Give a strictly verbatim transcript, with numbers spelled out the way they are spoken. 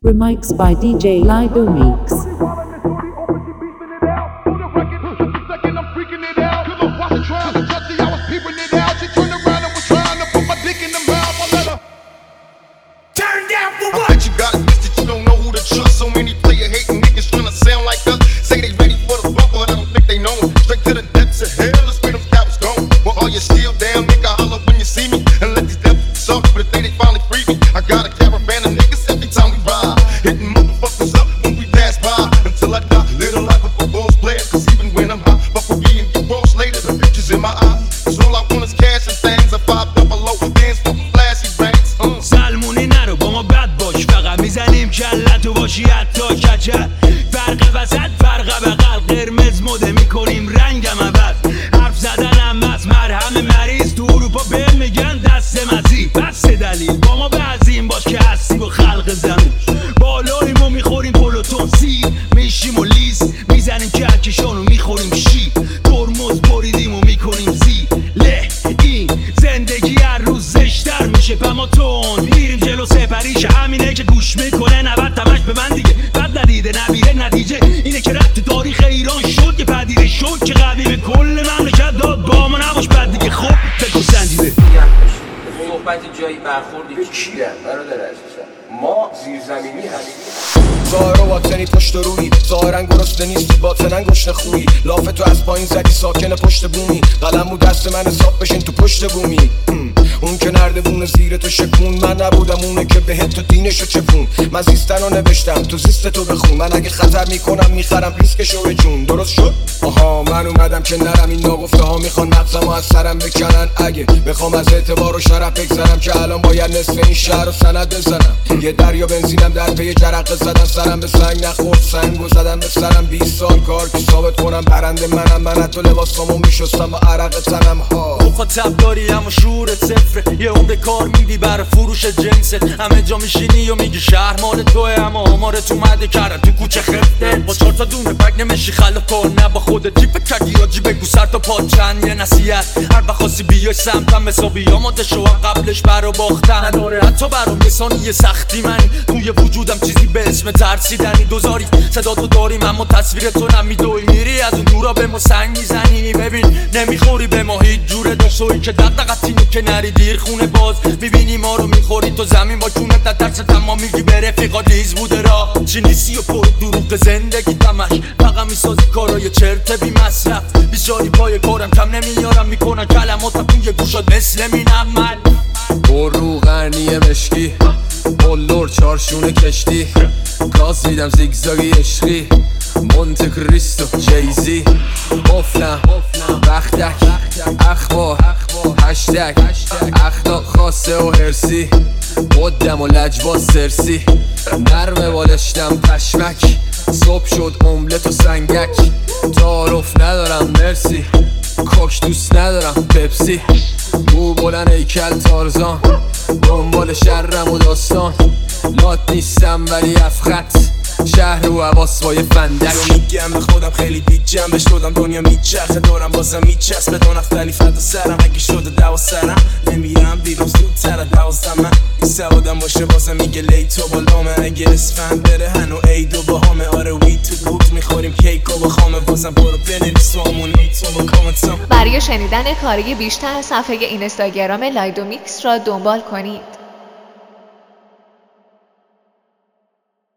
Remix by D J Lido Mix. کلتو باشی حتی کچل فرق وسط فرق بغل قرمز مده میکنیم رنگم عوض حرف زدنم از مرهم مریض تو اروپا به میگن دست مزی بس دلیل با ما بعضیم باش که هستی با خلق زمین بالاییم و میخوریم پلوتون سیر میشیم و لیز میزنیم کهکشان و میخوریم شیر ترمز بریدیم و میکنیم زیر له این زندگی هر روز زشتر میشه پما تون میریم جلو سپریش همینه که گوش میکنه نبت تمش به من دیگه بد ندیده نبیره نتیجه اینه که رفت تاریخ ایران شد که پدیده شد که قوی به کل مملکت داد با ما نباش بد دیگه خب فکر سنجیده صحبت جایی برخوردی کیه برادر عزیزم ما زیرزمینی همین ظاهر و باطنی پشت و روی ظاهرن گرسنه نیستی باطنن گشنه خویی لاف تو از پایین زدی ساکن پشت بومی قلم بود دست من حساب بشین تو پشت بومی اون که نردبونه زیر تو شکون من نبودم اونه که بهت تو دینشو چپون من زیستن رو نوشتم تو زیست تو بخون من اگه خطر میکنم میخرم ریسکشو به جون درست شد؟ آها من اومدم که نرم این ناگفته ها میخوان مغزمو از سرم بکنن اگه بخوام از اعتبار و شرف بگذرم که الان باید نصف این شهر رو سند بزنم یه دریا بنزینم در پی جرقه زدن سرم به سنگ نخورد سنگو زدم به سرم بیست سال کار که ثابت کنم برنده منم من حتی لباسامو میشستم با عرق تنم ها مخاطب داری اما شعورت صفره یه عمر کار میدی برای فروش جنست همه جا میشینی و میگی شهر مال توه اما آمارت اومده کردن تو کوچه خفته با چهار تا دونه بگ نمیشی خلاف کار نه با خودت جیب کردی یا جیب بگو سر تا پا چند یه نصیحت هر بخواستی بیای سمتم حسابی آماده شو قبلش برا باختن نداره حتی برام یه ثانیه سختی منی توی وجودم چیزی به اسم ترسیدنی دوزاری صدا تو داریم اما تصویر تو نمیدوی میری از اون دورا به ما سنگ میزنی ببین نمیخوری به ما هیچ جوره داشوی که دقدقت اینه که نری دیر خونه باز میبینی ما رو میخوری تو زمین با چونت ترس تمام میگی به رفیقات لیز بوده را چی نیستی و پر دروغ زندگی تمش فقط میسازی کارای چرت بی مصرف بیچاری پای کارم کم نمیارم میکنن کلماتم توی گوشات مثل مینم من برو غرنی مشکی بلور چارشونه کشتی گاز میدم زیگزاگی عشقی مونت کریستو جیزی افلم بختک اخبار هشتگ اخلاق خاصه و هرسی قدم و لجباز سرسی نرمه بالشتم پشمک صبح شد املت و سنگک تعارف ندارم مرسی کوک دوست ندارم پپسی مو بلن ایکل تارزان دنبال شرم و داستان لات نیستم ولی افخط شهر و عواس با یه فندک میگم به خودم خیلی بیجم بهش شدم دنیا میچرخه دارم بازم میچسبه دو نفتلی فدا سرم اگه شده دوا سرم نمیرم بیرون زودتر دوازدم من این سوادم باشه بازم میگه لیتو بالامه اگه اسفند بره هنو عیدو با همه آره وی تو بود میخوریم کیکو با خامه بازم برو بنویس و همون نیتو با کامنتام برای شنیدن کاری بیشتر صفحه اینستاگرام لایدو میکس را دنبال کنید.